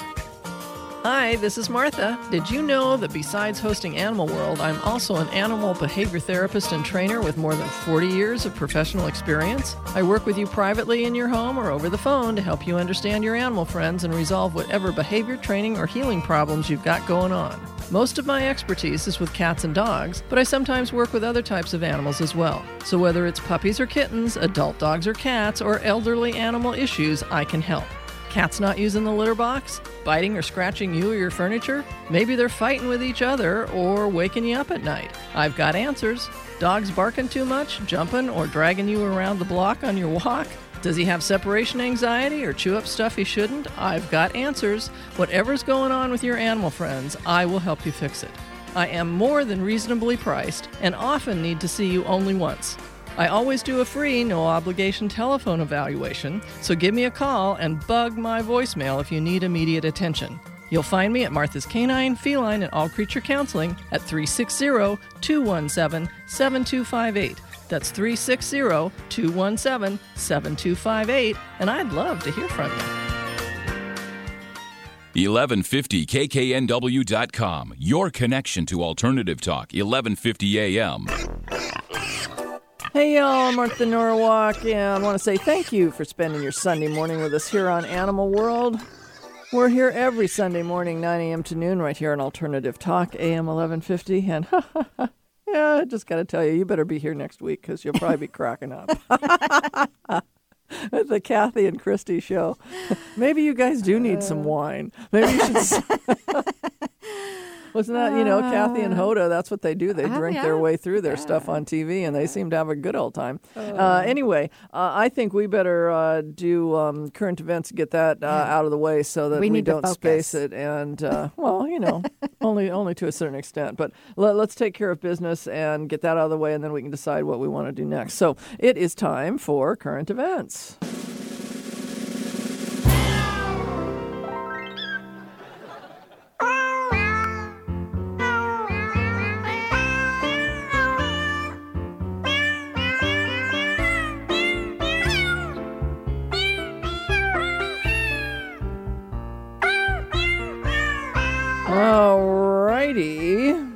Hi, this is Martha. Did you know that besides hosting Animal World, I'm also an animal behavior therapist and trainer with more than forty years of professional experience? I work with you privately in your home or over the phone to help you understand your animal friends and resolve whatever behavior training or healing problems you've got going on. Most of my expertise is with cats and dogs, but I sometimes work with other types of animals as well. So whether it's puppies or kittens, adult dogs or cats, or elderly animal issues, I can help. Cats not using the litter box? Biting or scratching you or your furniture? Maybe they're fighting with each other or waking you up at night. I've got answers. Dogs barking too much, jumping, or dragging you around the block on your walk? Does he have separation anxiety or chew up stuff he shouldn't? I've got answers. Whatever's going on with your animal friends, I will help you fix it. I am more than reasonably priced and often need to see you only once. I always do a free, no-obligation telephone evaluation, so give me a call and bug my voicemail if you need immediate attention. You'll find me at Martha's Canine, Feline, and All Creature Counseling at three six zero, two one seven, seven two five eight. That's three six zero, two one seven, seven two five eight, and I'd love to hear from you. eleven fifty K K N W dot com, your connection to Alternative Talk, eleven fifty A M. Hey y'all, I'm Martha Norwalk, and I want to say thank you for spending your Sunday morning with us here on Animal World. We're here every Sunday morning, nine a.m. to noon, right here on Alternative Talk, A M eleven fifty, and yeah, I just got to tell you, you better be here next week, because you'll probably be cracking up. At the Kathy and Christy show. Maybe you guys do need some wine. Maybe you should... Wasn't that, you know, Kathy and Hoda, that's what they do. They Oh, drink yeah. their way through their stuff on T V, and they seem to have a good old time. Uh, anyway, uh, I think we better uh, do um, current events, get that uh, out of the way so that We we, need to don't focus. space it. And, uh, well, you know, only only to a certain extent. But let, let's take care of business and get that out of the way, and then we can decide what we want to do next. So it is time for current events. Alrighty.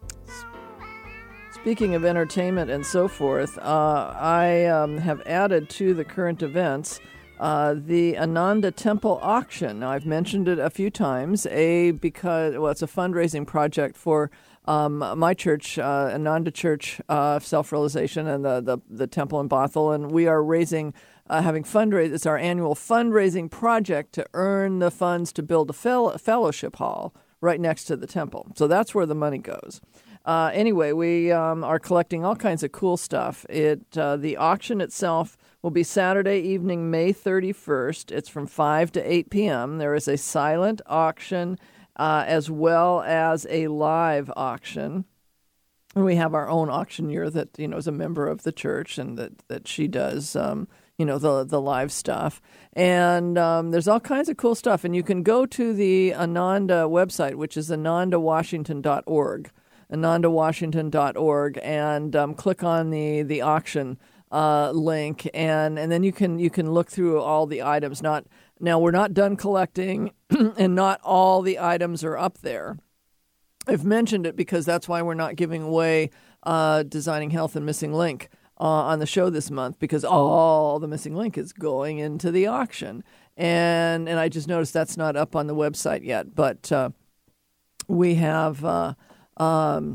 Speaking of entertainment and so forth, uh, I um, have added to the current events uh, the Ananda Temple auction. Now, I've mentioned it a few times. A because well, it's a fundraising project for um, my church, uh, Ananda Church uh, Self-Realization, and the, the the temple in Bothell, and we are raising. Uh, having fundraise, it's our annual fundraising project to earn the funds to build a fel- fellowship hall right next to the temple. So that's where the money goes. Uh, anyway, we um, are collecting all kinds of cool stuff. It uh, the auction itself will be Saturday evening, May thirty-first. It's from five to eight p.m. There is a silent auction uh, as well as a live auction. And we have our own auctioneer that, you know, is a member of the church, and that, that she does um, you know, the the live stuff. And um, there's all kinds of cool stuff. And you can go to the Ananda website, which is ananda washington dot org, ananda washington dot org, and um, click on the, the auction uh, link. And, and then you can you can look through all the items. Not Now, we're not done collecting, and not all the items are up there. I've mentioned it because that's why we're not giving away uh, Designing Health and Missing Link Uh, on the show this month, because all the missing link is going into the auction. And and I just noticed that's not up on the website yet. But uh, we have uh, um,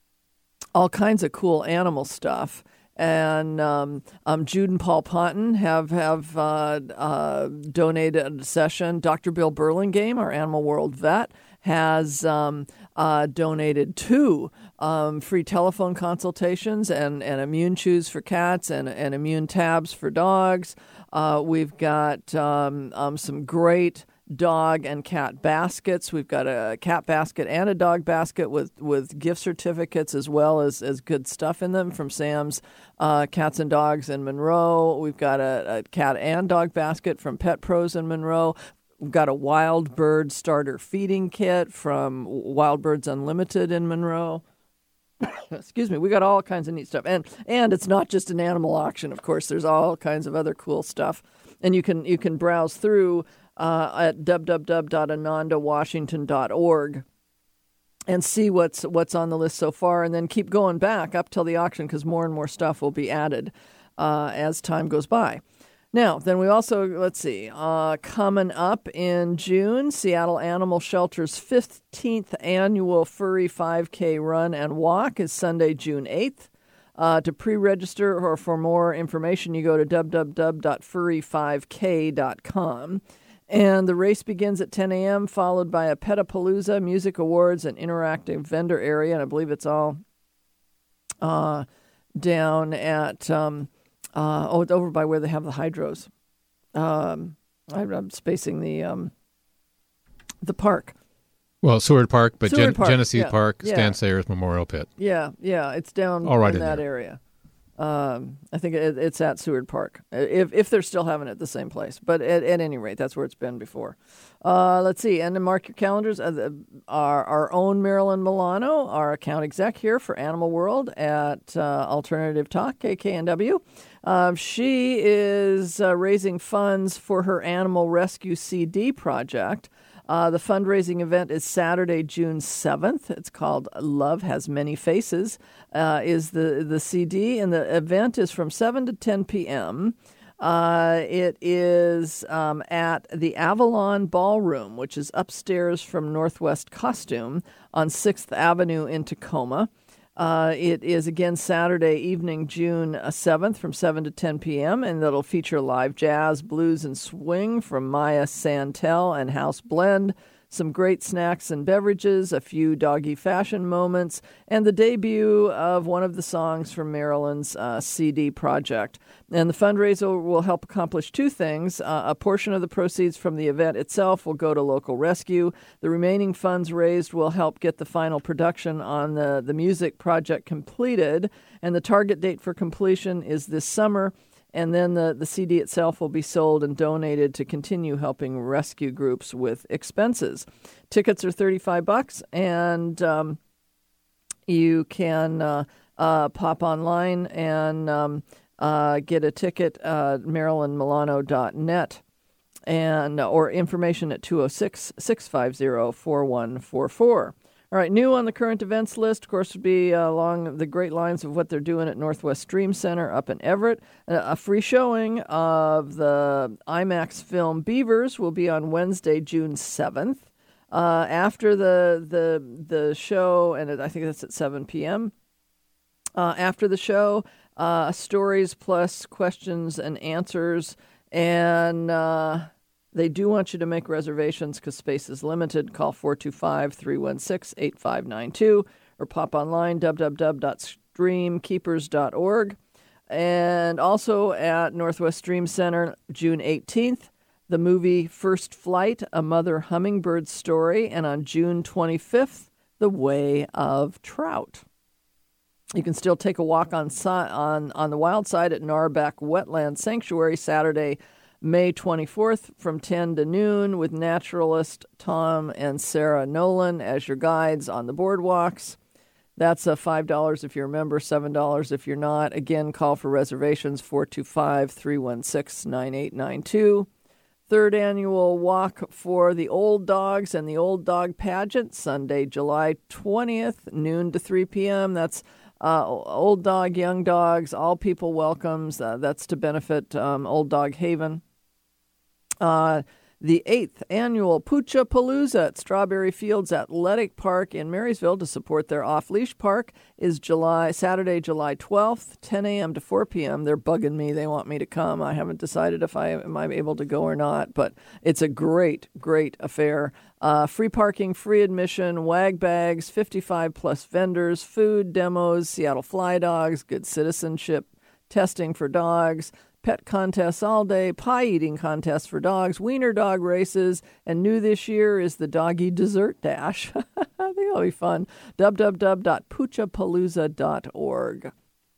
all kinds of cool animal stuff. And um, um, Jude and Paul Ponton have, have uh, uh, donated a session. Doctor Bill Burlingame, our Animal World vet, has um, uh, donated two um, free telephone consultations and, and immune chews for cats and, and immune tabs for dogs. Uh, we've got um, um, some great dog and cat baskets. We've got a cat basket and a dog basket with, with gift certificates as well as, as good stuff in them from Sam's uh, Cats and Dogs in Monroe. We've got a, a cat and dog basket from Pet Pros in Monroe. We've got a Wild Bird starter feeding kit from Wild Birds Unlimited in Monroe. Excuse me. We got all kinds of neat stuff. And and it's not just an animal auction, of course. There's all kinds of other cool stuff. And you can you can browse through uh, at w w w dot ananda washington dot org and see what's what's on the list so far, and then keep going back up till the auction, because more and more stuff will be added uh, as time goes by. Now, then we also, let's see, uh, coming up in June, Seattle Animal Shelter's fifteenth annual Furry five K Run and Walk is Sunday, June eighth. Uh, to pre-register or for more information, you go to w w w dot furry five k dot com. And the race begins at ten a.m., followed by a Petapalooza, music awards, and interactive vendor area. And I believe it's all uh, down at... Um, Uh, oh, it's over by where they have the hydros. Um, I, I'm spacing the um, the park. Well, Seward Park, but Seward Gen- Park, Genesee yeah, Park, yeah. Stan Sayers Memorial Pit. Yeah, yeah, it's down All right in in that there. area. Um, I think it, it's at Seward Park, if if they're still having it at the same place. But at, at any rate, that's where it's been before. Uh, let's see, and to mark your calendars, uh, the, our, our own Marilyn Milano, our account exec here for Animal World at uh, Alternative Talk, K K N W. Uh, she is uh, raising funds for her Animal Rescue C D project. Uh, the fundraising event is Saturday, June seventh. It's called Love Has Many Faces, uh, is the, the C D, and the event is from seven to ten p.m. Uh, it is um, at the Avalon Ballroom, which is upstairs from Northwest Costume on sixth Avenue in Tacoma. Uh, it is, again, Saturday evening, June seventh from seven to ten p.m., and that'll feature live jazz, blues, and swing from Maya Santel and House Blend, some great snacks and beverages, a few doggy fashion moments, and the debut of one of the songs from Marilyn's uh, C D project. And the fundraiser will help accomplish two things. Uh, a portion of the proceeds from the event itself will go to local rescue. The remaining funds raised will help get the final production on the, the music project completed. And the target date for completion is this summer. And then the, the C D itself will be sold and donated to continue helping rescue groups with expenses. Tickets are thirty-five bucks, and um, you can uh, uh, pop online and um, uh, get a ticket at marilyn milano dot net and or information at two oh six, six five zero, four one four four. All right, new on the current events list, of course, would be uh, along the great lines of what they're doing at Northwest Dream Center up in Everett. Uh, a free showing of the IMAX film Beavers will be on Wednesday, June seventh. Uh, after the the the show, and it, I think that's at seven p.m., uh, after the show, uh, stories plus questions and answers, and... Uh, They do want you to make reservations because space is limited. Call four two five, three one six, eight five nine two or pop online, w w w dot stream keepers dot org. And also at Northwest Dream Center, June eighteenth, the movie First Flight, A Mother Hummingbird Story. And on June twenty-fifth, The Way of Trout. You can still take a walk on, on, on the wild side at Narberth Wetland Sanctuary Saturday, May twenty-fourth from ten to noon with naturalist Tom and Sarah Nolan as your guides on the boardwalks. That's uh, five dollars if you're a member, seven dollars if you're not. Again, call for reservations, four two five, three one six, nine eight nine two. Third annual walk for the Old Dogs and the Old Dog Pageant, Sunday, July twentieth, noon to three p.m. That's Uh, Old Dog, Young Dogs, all people welcomes. Uh, that's to benefit um, Old Dog Haven. Uh, the eighth annual Poocha Palooza at Strawberry Fields Athletic Park in Marysville to support their off-leash park is July Saturday, July twelfth, ten a.m. to four p.m. They're bugging me. They want me to come. I haven't decided if I am I able to go or not, but it's a great, great affair. Uh, free parking, free admission, wag bags, fifty-five plus vendors, food, demos, Seattle Fly Dogs, good citizenship testing for dogs, pet contests all day, pie eating contests for dogs, wiener dog races, and new this year is the Doggy Dessert Dash. I think it'll be fun. w w w dot poocha palooza dot org.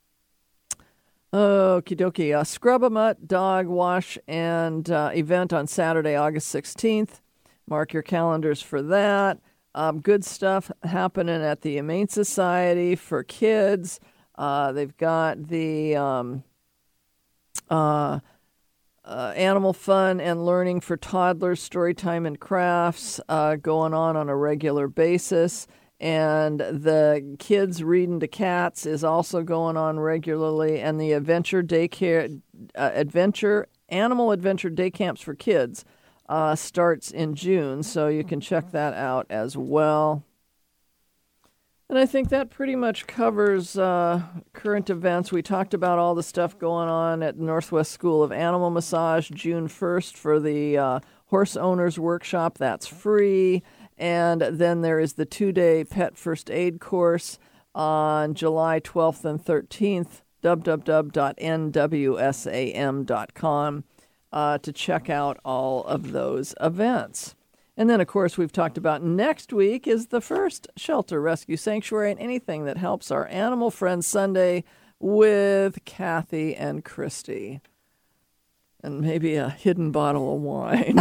Okie dokie. Uh, Scrub-A-Mutt Dog Wash and uh, event on Saturday, August sixteenth. Mark your calendars for that. Um, good stuff happening at the Humane Society for kids. Uh, they've got the um, uh, uh, animal fun and learning for toddlers, story time and crafts uh, going on on a regular basis. And the kids reading to cats is also going on regularly. And the adventure daycare, uh, adventure animal adventure day camps for kids Uh, starts in June, so you can check that out as well. And I think that pretty much covers uh, current events. We talked about all the stuff going on at Northwest School of Animal Massage June first for the uh, Horse Owners Workshop. That's free. And then there is the two-day pet first aid course on July twelfth and thirteenth, w w w dot n w s a m dot com. Uh, to check out all of those events. And then, of course, we've talked about next week is the first Shelter Rescue Sanctuary and anything that helps our animal friends Sunday with Kathy and Christy. And maybe a hidden bottle of wine.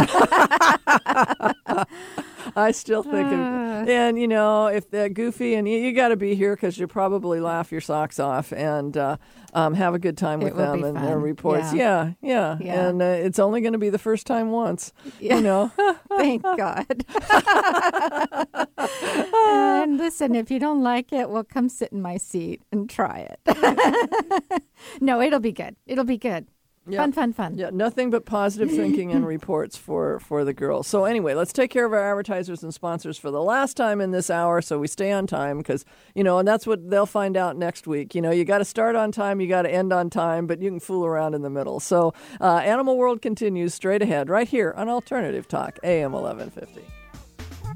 I still think, of, and you know, if they're goofy, and you, you got to be here because you probably laugh your socks off and uh, um, have a good time with them and fun. Their reports. Yeah, yeah, yeah. yeah. And uh, it's only going to be the first time once, yeah. you know. Thank God. And listen, if you don't like it, well, come sit in my seat and try it. No, it'll be good. It'll be good. Yeah. Fun, fun, fun. Yeah, nothing but positive thinking and reports for, for the girls. So anyway, let's take care of our advertisers and sponsors for the last time in this hour so we stay on time because, you know, and that's what they'll find out next week. You know, you got to start on time, you got to end on time, but you can fool around in the middle. So uh, Animal World continues straight ahead right here on Alternative Talk, A M eleven fifty.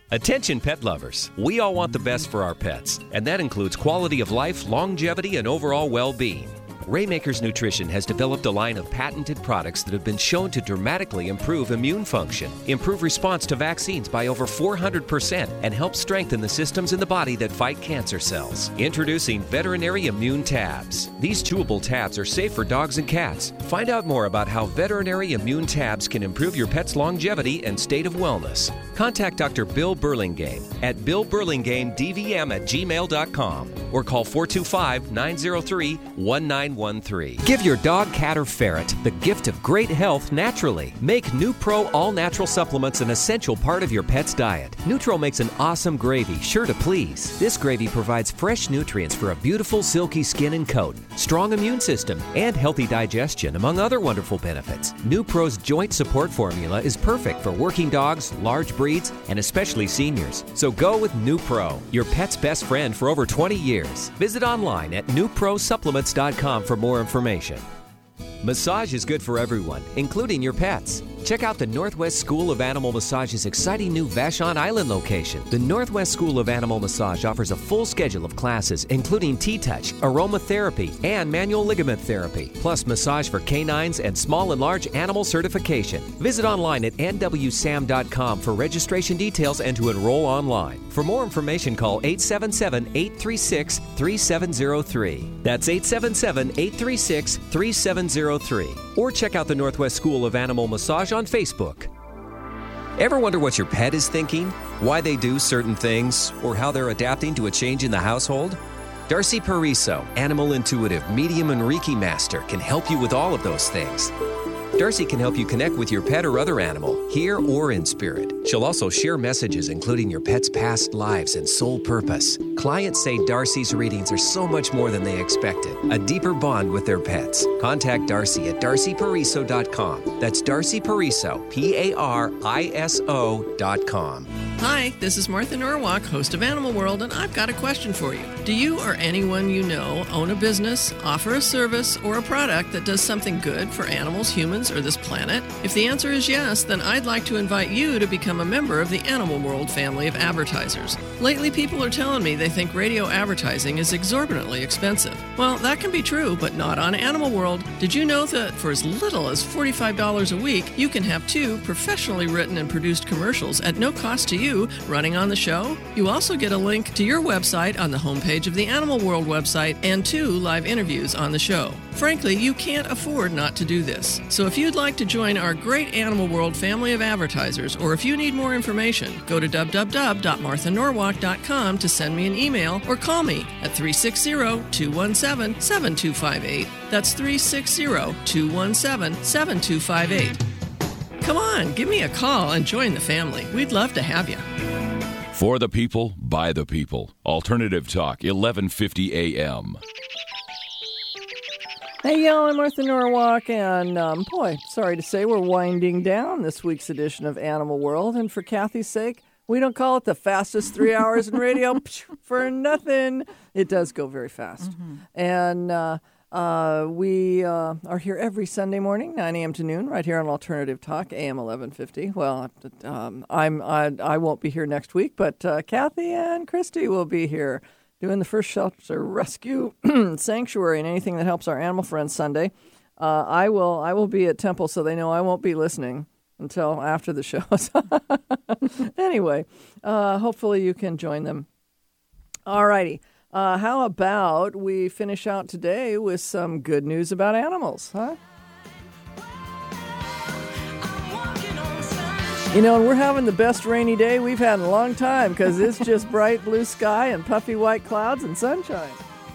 Attention pet lovers. We all want the best for our pets, and that includes quality of life, longevity, and overall well-being. Raymakers Nutrition has developed a line of patented products that have been shown to dramatically improve immune function, improve response to vaccines by over four hundred percent, and help strengthen the systems in the body that fight cancer cells. Introducing Veterinary Immune Tabs. These chewable tabs are safe for dogs and cats. Find out more about how Veterinary Immune Tabs can improve your pet's longevity and state of wellness. Contact Doctor Bill Burlingame at bill burlingame d v m at gmail dot com or call four two five, nine zero three, one nine one three. Give your dog, cat, or ferret the gift of great health naturally. Make NuPro all-natural supplements an essential part of your pet's diet. Nutro makes an awesome gravy, sure to please. This gravy provides fresh nutrients for a beautiful, silky skin and coat, strong immune system, and healthy digestion, among other wonderful benefits. NuPro's joint support formula is perfect for working dogs, large breeds, and especially seniors. So go with NuPro, your pet's best friend for over twenty years. Visit online at new pro supplements dot com for more information. Massage is good for everyone, including your pets. Check out the Northwest School of Animal Massage's exciting new Vashon Island location. The Northwest School of Animal Massage offers a full schedule of classes, including T-Touch, aromatherapy, and manual ligament therapy, plus massage for canines and small and large animal certification. Visit online at n w sam dot com for registration details and to enroll online. For more information, call eight seven seven, eight three six, three seven zero three. That's eight seven seven, eight three six, three seven zero three. Or check out the Northwest School of Animal Massage on Facebook. Ever wonder what your pet is thinking, why they do certain things, or how they're adapting to a change in the household? Darcy Pariso, Animal Intuitive Medium and Reiki Master, can help you with all of those things. Darcy can help you connect with your pet or other animal, here or in spirit. She'll also share messages including your pet's past lives and soul purpose. Clients say Darcy's readings are so much more than they expected, a deeper bond with their pets. Contact Darcy at darcy pariso dot com. That's Darcy Pariso, P A R I S O dot com. Hi, this is Martha Norwalk, host of Animal World, and I've got a question for you. Do you or anyone you know own a business, offer a service, or a product that does something good for animals, humans, or this planet? If the answer is yes, then I'd like to invite you to become a member of the Animal World family of advertisers. Lately, people are telling me they think radio advertising is exorbitantly expensive. Well, that can be true, but not on Animal World. Did you know that for as little as forty-five dollars a week, you can have two professionally written and produced commercials at no cost to you running on the show? You also get a link to your website on the homepage of the Animal World website and two live interviews on the show. Frankly, you can't afford not to do this. So if you'd like to join our great Animal World family of advertisers, or if you need more information, go to w w w dot martha norwalk dot com to send me an email or call me at three six zero, two one seven, seven two five eight. That's three six zero, two one seven, seven two five eight. Come on, give me a call and join the family. We'd love to have you. For the people, by the people. Alternative Talk, eleven fifty A M. Hey, y'all, I'm Martha Norwalk, and um, boy, sorry to say we're winding down this week's edition of Animal World, and for Kathy's sake, we don't call it the fastest three hours in radio for nothing. It does go very fast. Mm-hmm. And uh, uh, we uh, are here every Sunday morning, nine a.m. to noon, right here on Alternative Talk, A M eleven fifty. Well, um, I'm, I, I won't be here next week, but uh, Kathy and Christy will be here doing the First Shelter Rescue Sanctuary and anything that helps our animal friends Sunday. Uh, I will I will be at Temple, so they know I won't be listening until after the show. Anyway, uh, hopefully you can join them. All righty. Uh, how about we finish out today with some good news about animals, huh? You know, we're having the best rainy day we've had in a long time because it's just bright blue sky and puffy white clouds and sunshine.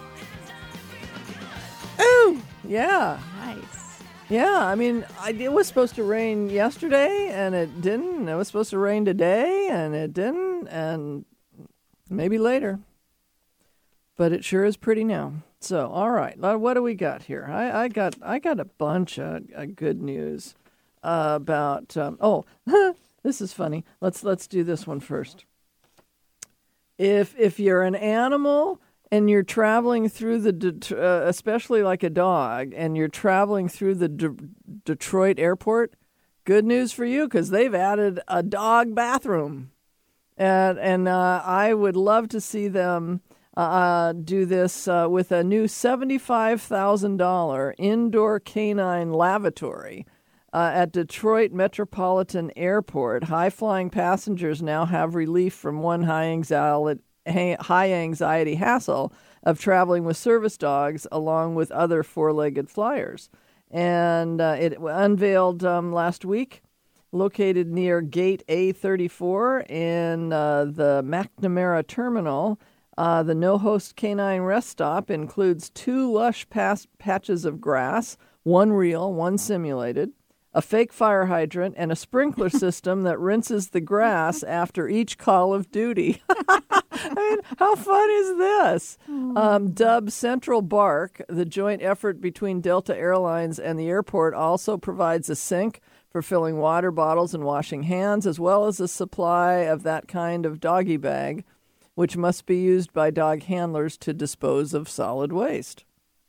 Ooh, yeah. Nice. Yeah, I mean, I, it was supposed to rain yesterday and it didn't. It was supposed to rain today and it didn't, and maybe later. But it sure is pretty now. So, all right, what do we got here? I, I got I got a bunch of uh, good news uh, about. Um, oh. This is funny. Let's let's do this one first. If if you're an animal and you're traveling through the, De- uh, especially like a dog, and you're traveling through the De- Detroit airport, good news for you because they've added a dog bathroom. And, and uh, I would love to see them uh, do this uh, with a new seventy-five thousand dollars indoor canine lavatory uh, at Detroit Metropolitan Airport. High-flying passengers now have relief from one high anxiety, high anxiety hassle of traveling with service dogs along with other four-legged flyers. And uh, it unveiled um, last week, located near Gate A thirty-four in uh, the McNamara Terminal. Uh, the no-host canine rest stop includes two lush pas- patches of grass, one real, one simulated, a fake fire hydrant, and a sprinkler system that rinses the grass after each call of duty. I mean, how fun is this? Um, dubbed Central Bark, the joint effort between Delta Airlines and the airport also provides a sink for filling water bottles and washing hands, as well as a supply of that kind of doggy bag, which must be used by dog handlers to dispose of solid waste.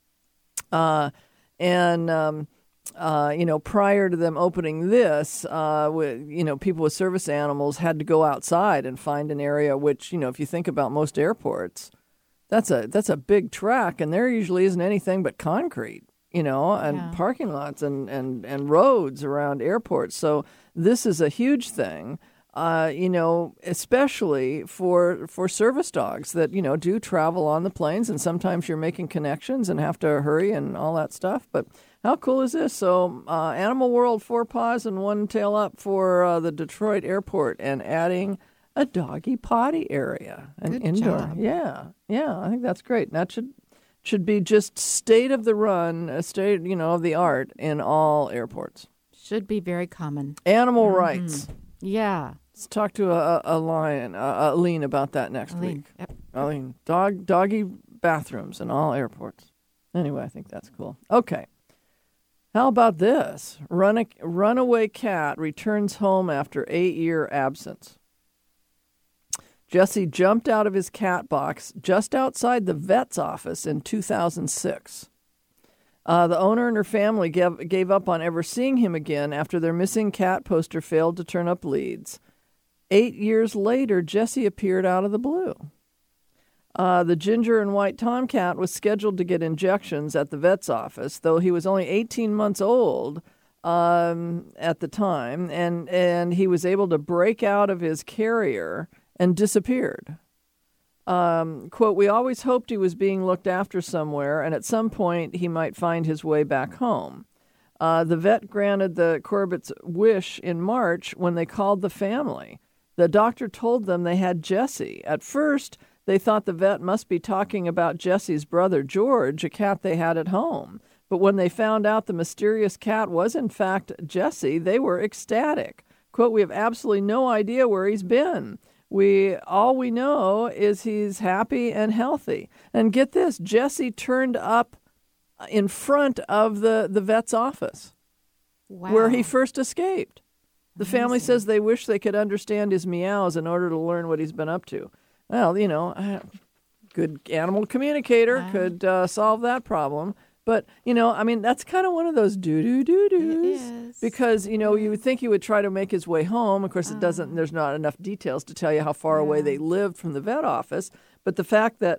Uh, and, um, uh, you know, prior to them opening this, uh, with, you know, people with service animals had to go outside and find an area which, you know, if you think about most airports, that's a that's a big track, and there usually isn't anything but concrete, you know, and Yeah. parking lots and, and, and roads around airports. So this is a huge thing. Uh, you know, especially for for service dogs that, you know, do travel on the planes, and sometimes you're making connections and have to hurry and all that stuff. But how cool is this? So uh, Animal World, four paws and one tail up for uh, the Detroit airport, and adding a doggy potty area, an Good indoor. job. Yeah, yeah, I think that's great. That should should be just state of the run, uh, state, you know, of the art in all airports. Should be very common. Animal Mhm. rights. Yeah. Let's talk to a, a lion, uh, Aline, about that next Aline, week. yep. Aline, dog, doggy bathrooms in all airports. Anyway, I think that's cool. Okay. How about this? Run a, runaway cat returns home after eight-year absence. Jesse jumped out of his cat box just outside the vet's office in two thousand six. Uh, the owner and her family gave, gave up on ever seeing him again after their missing cat poster failed to turn up leads. Eight years later, Jesse appeared out of the blue. Uh, the ginger and white tomcat was scheduled to get injections at the vet's office, though he was only eighteen months old um, at the time, and, and he was able to break out of his carrier and disappeared. Um, quote, "We always hoped he was being looked after somewhere, and at some point he might find his way back home." Uh, the vet granted the Corbett's wish in March when they called the family. The doctor told them they had Jesse. At first, they thought the vet must be talking about Jesse's brother, George, a cat they had at home. But when they found out the mysterious cat was, in fact, Jesse, they were ecstatic. Quote, "We have absolutely no idea where he's been. We all we know is he's happy and healthy." And get this, Jesse turned up in front of the, the vet's office Wow. where he first escaped. The family says they wish they could understand his meows in order to learn what he's been up to. Well, you know, a good animal communicator Wow. could uh, solve that problem. But, you know, I mean, that's kind of one of those doo-doo-doo-doos. It is. Because, you know, you would think he would try to make his way home. Of course, it doesn't. There's not enough details to tell you how far away they lived from the vet office. But the fact that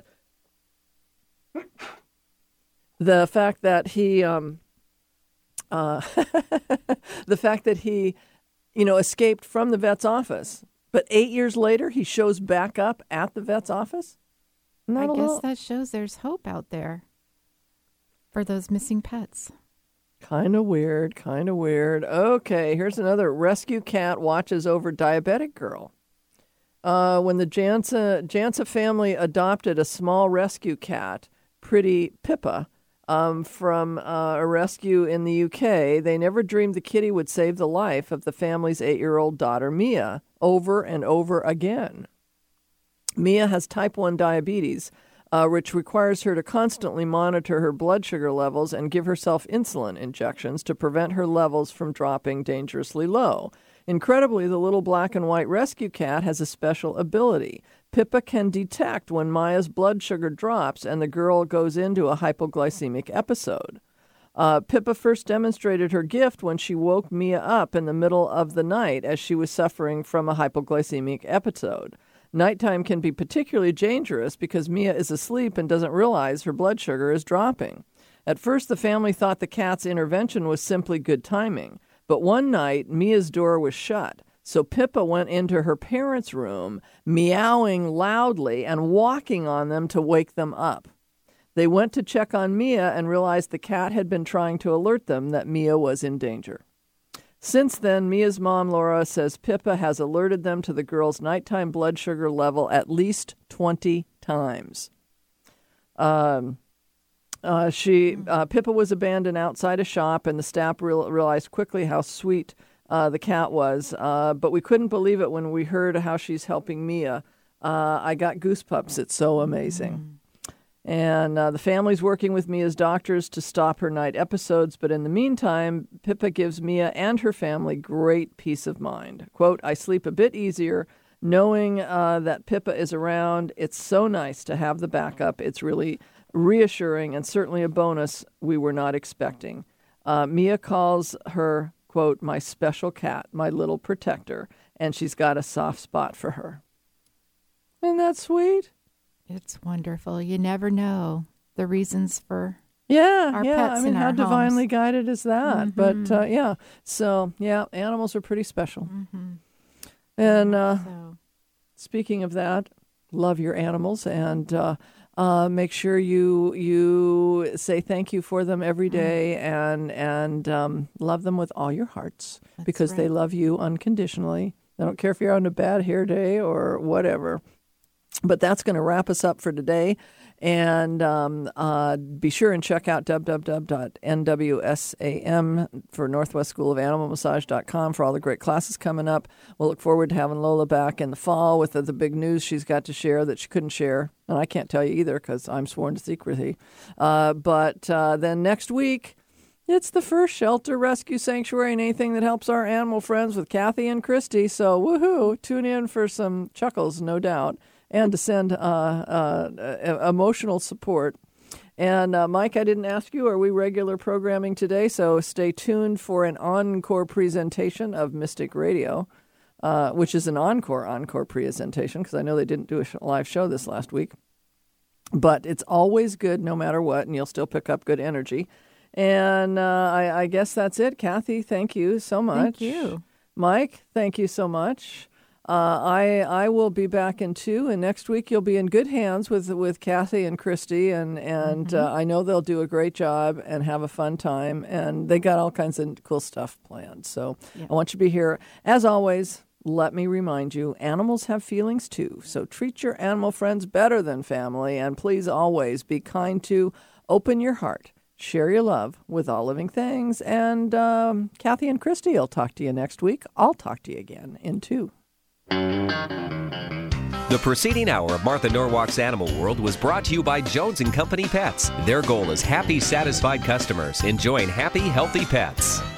the fact that he, um, uh, the fact that he, you know, escaped from the vet's office, but eight years later he shows back up at the vet's office. Not I a guess little- that shows there's hope out there for those missing pets. Kind of weird, kind of weird. Okay, here's another. Rescue cat watches over diabetic girl. Uh, when the Jansa, Jansa family adopted a small rescue cat, Pretty Pippa, um, from uh, a rescue in the U K, they never dreamed the kitty would save the life of the family's eight-year-old daughter, Mia, over and over again. Mia has type one diabetes, Uh, which requires her to constantly monitor her blood sugar levels and give herself insulin injections to prevent her levels from dropping dangerously low. Incredibly, the little black and white rescue cat has a special ability. Pippa can detect when Maya's blood sugar drops and the girl goes into a hypoglycemic episode. Uh, Pippa first demonstrated her gift when she woke Mia up in the middle of the night as she was suffering from a hypoglycemic episode. Nighttime can be particularly dangerous because Mia is asleep and doesn't realize her blood sugar is dropping. At first, the family thought the cat's intervention was simply good timing. But one night, Mia's door was shut, so Pippa went into her parents' room, meowing loudly and walking on them to wake them up. They went to check on Mia and realized the cat had been trying to alert them that Mia was in danger. Since then, Mia's mom, Laura, says Pippa has alerted them to the girl's nighttime blood sugar level at least twenty times. Um, uh, she uh, Pippa was abandoned outside a shop, and the staff real, realized quickly how sweet uh, the cat was. Uh, but we couldn't believe it when we heard how she's helping Mia. Uh, I got goosebumps. It's so amazing. Mm. And uh, the family's working with Mia's doctors to stop her night episodes. But in the meantime, Pippa gives Mia and her family great peace of mind. Quote, I sleep a bit easier knowing uh, that Pippa is around. It's so nice to have the backup. It's really reassuring and certainly a bonus we were not expecting. Uh, Mia calls her, quote, my special cat, my little protector, and she's got a soft spot for her. Isn't that sweet? It's wonderful. You never know the reasons for yeah, our yeah. pets I mean, in how our divinely homes. guided is that? Mm-hmm. But uh, yeah, so yeah, animals are pretty special. Mm-hmm. And uh, so. Speaking of that, love your animals and uh, uh, make sure you you say thank you for them every day mm-hmm. and and um, love them with all your hearts That's because right. they love you unconditionally. They don't care if you're on a bad hair day or whatever. But that's going to wrap us up for today. And um, uh, be sure and check out w w w dot n w s a m for Northwest School of Animal Massage dot com for all the great classes coming up. We'll look forward to having Lola back in the fall with the, the big news she's got to share that she couldn't share. And I can't tell you either because I'm sworn to secrecy. Uh, but uh, then next week, it's the first shelter, rescue, sanctuary, and anything that helps our animal friends with Kathy and Christy. So woohoo, tune in for some chuckles, no doubt. And to send uh, uh, emotional support. And uh, Mike, I didn't ask you, are we regular programming today? So stay tuned for an encore presentation of Mystic Radio, uh, which is an encore encore presentation, because I know they didn't do a sh- live show this last week. But it's always good no matter what, and you'll still pick up good energy. And uh, I, I guess that's it. Kathy, thank you so much. Thank you. Mike, thank you so much. Uh, I I will be back in two, and next week you'll be in good hands with with Kathy and Christy, and and Mm-hmm. uh, I know they'll do a great job and have a fun time, and they got all kinds of cool stuff planned. So Yeah. I want you to be here. As always, let me remind you, animals have feelings too, so treat your animal friends better than family, and please always be kind to, open your heart, share your love with all living things, and um, Kathy and Christy will talk to you next week. I'll talk to you again in two. The preceding hour of Martha Norwalk's Animal World was brought to you by Jones and Company Pets. Their goal is happy, satisfied customers enjoying happy, healthy pets.